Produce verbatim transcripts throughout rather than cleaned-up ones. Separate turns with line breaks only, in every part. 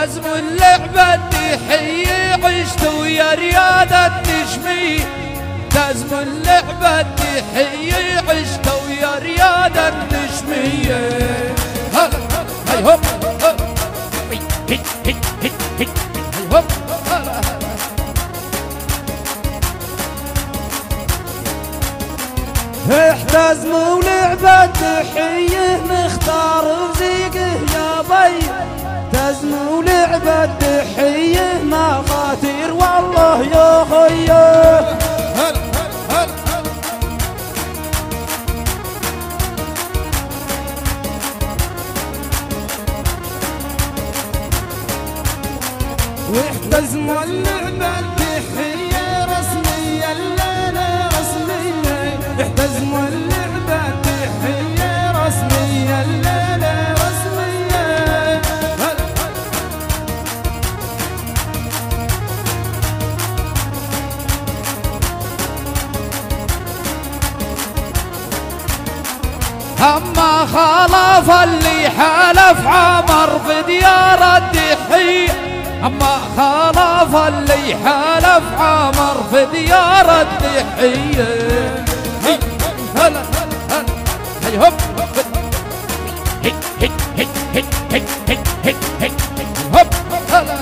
تزم اللعبة الدحية عشت ويا رياض النجمية تزم اللعبة الدحية عشت ويا رياض النجمية هلا هاي هوب هي هي هي هي هي هوب هلا
احتزموا ولعبة دحية نختار رزيقه يا بي احتزموا ولعبة دحية ما خاطر والله يا خيه
هلا هلا
واحتزموا اللعبة الدحية رسمية الليلة رسمية احتزموا اللعبة الدحية رسمية الليلة رسمية
أما خلف اللي حلف عمر في ديار الدحية أما خلف اللي حلف عمر في ديار الدحية هلا هلا هي هوب هي هي هي هي هي هي هي هي هوب هلا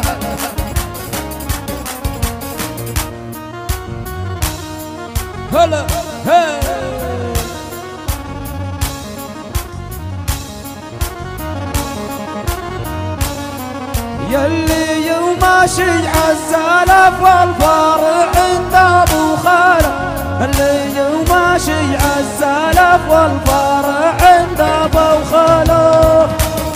هلا هلا
يلي يوم ماشي عالسلف والفارع عند ابو خالد اللي يوم ماشي عالسلف والفارع عند ابو خالد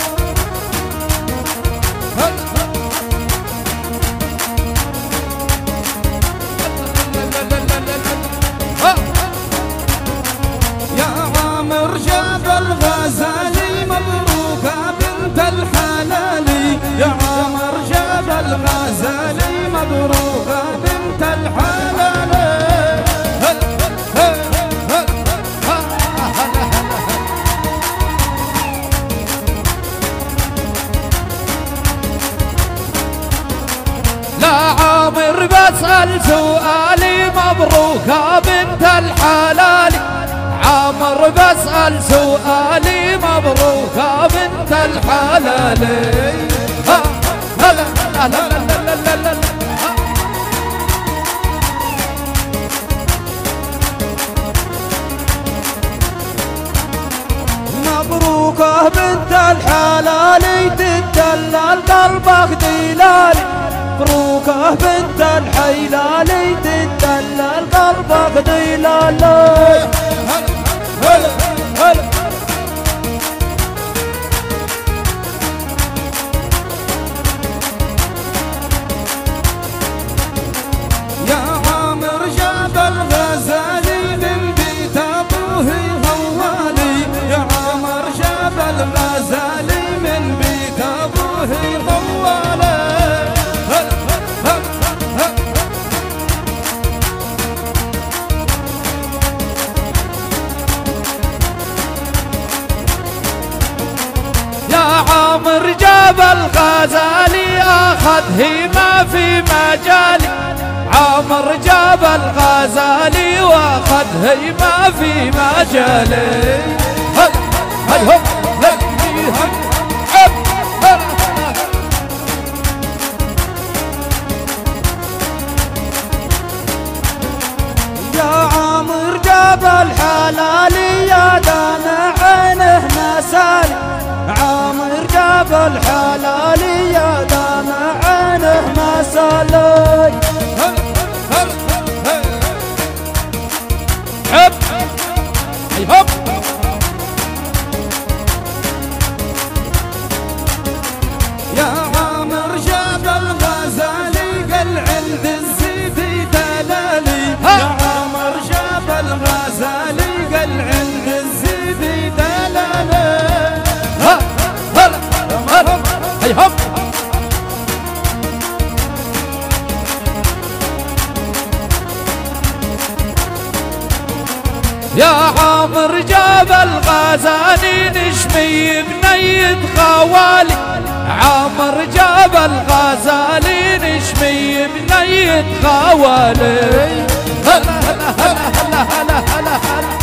يا عامر جاب الغزالي مبروكة بنت الحلالي يا عامر جاب الغزالي مبروكة بنت الحلالي
لا عامر بسأل سؤالي مبروكة بنت الحلالي عامر بسأل سؤالي مبروكة بنت الحلالي ها هلا لا لا لا لا لا لا
مبروكة بنت الحلالي تدلل قلبك دلالي مبروكة بنت الحلالي تدلل قلبك دلالي
هلا هلا
يا عامر جاب الغزالي من بيت ابوه غوالي يا عامر جاب الغزالي من بيت ابوه غوالي
عامر جاب الغزالي اخذه ما في مجالي عامر جاب الغزالي واخذه ما في مجالي هلا هاي هوب
يا عامر جاب الحلالي يا دامع عينه نسالي عامر جاب الحلالي يا دامع عينه مسالي
حب هي هوب
يا عامر جاب الغزالي قال عند الزيدي دلالي يا عامر جاب الغزالي قال عند الزيدي دلالي
ها هلا هلا هي هوب يا عامر جاب الغزالي نجمي بنيد خوالي عامر جاب
الغزالي نشمي بنية خوالي. هلا هلا هلا هلا هلا هلا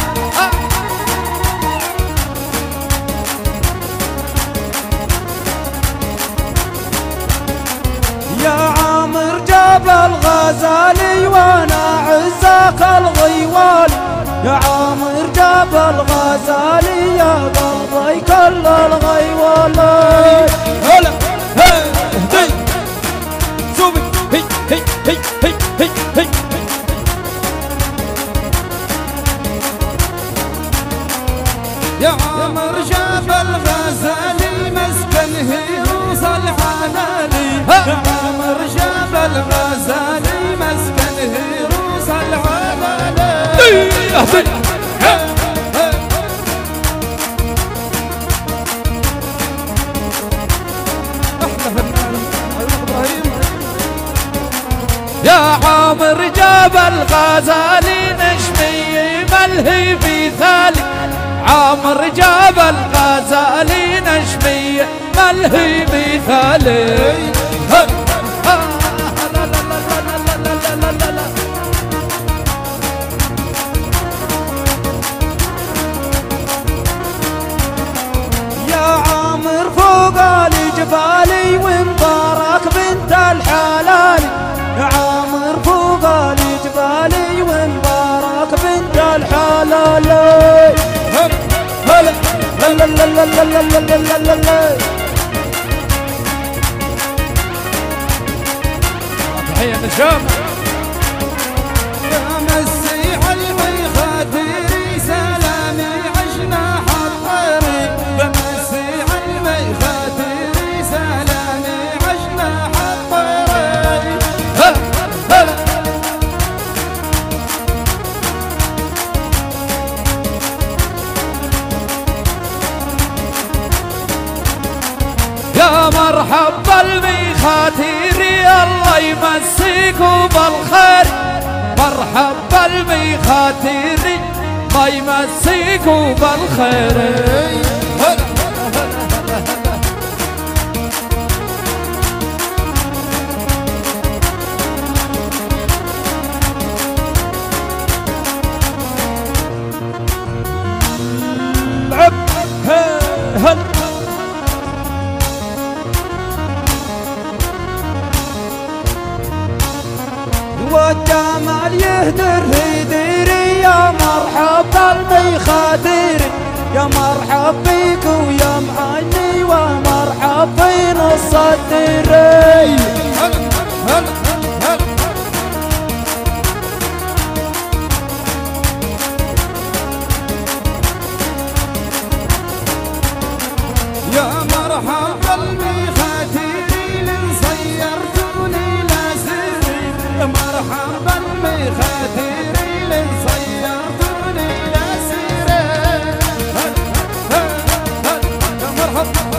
يا عامر جاب الغزالي وانا عزاك الغيوالي. يا عامر جاب الغزالي يا قلبي كل الغيوالي.
هلا هي هي شوفي هي هي هي هي هي هي
يا عامر جاب الغزالي مسكنه يوصل حلالي. يا عامر جاب الغزالي مسكنه يوصل حلالي.
يا عامر جاب الغزالي نشمي ملهي في ثالي. عامر جاب الغزالي نشمي ملهي مثالي.
يا عامر فوق الجبالي ومبارك بنت الحلالي. يا عامر فوق الجبالي ومبارك بنت الحلالي. هلا هلا لا لا لا لا لا لا لا لا.
تحية للشام.
يا مسيح الميخاتيري سلامي عشنا حطيري. يا مسيح الميخاتيري سلامي عشنا حطيري.
هلا هلا يا مرحب بالميخاتيري الله يمسيكوا بالخير. مرحب بالميخاتيري الله يمسيكوا بالخير. هلا
عب هلا والجمال يهدر يديري. يا مرحب بالميخاتيري. يا مرحب بيك ويا معني ومرحب في نص الديري.
هلا هلا هلا
يا مرحب بالميخاتيري لن صيرتوني لاسيري. يا مرحب بالميخاتيري لن صيرتوني لاسيري. يا مرحب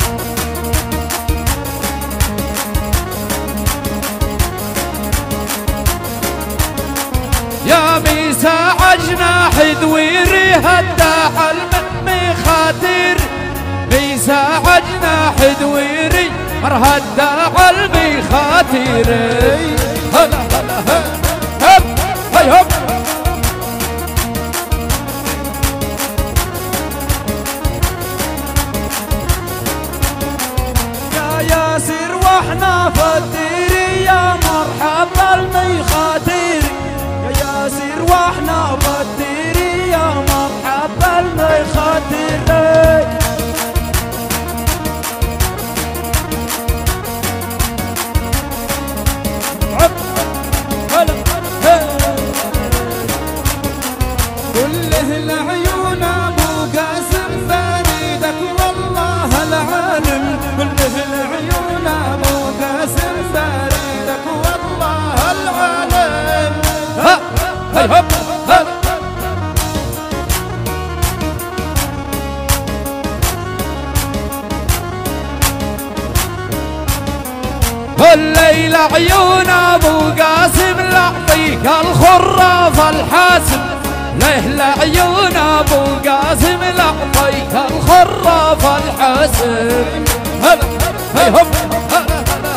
يا ميساع جناح دويري هداح الميخاتيري. ميساع جناح دويري مرهداح الميخاتيري. هلا هلا هب هي هب
يا ياسر واحنا فالديري. يا مرحب بالميخاتيري. يا ياسر واحنا فالديري. يا مرحب بالميخاتيري. كله العيون ابو قاسم بريدك والله العالم. كله العيون ابو قاسم بريدك والله العالم.
ها هي هب هلا الليل عيون ابو قاسم لعطيك الخراف الحاسم. ليه لعيون ابو قاسم لعطيك الخراف الحاسم. هلا هي هب هلا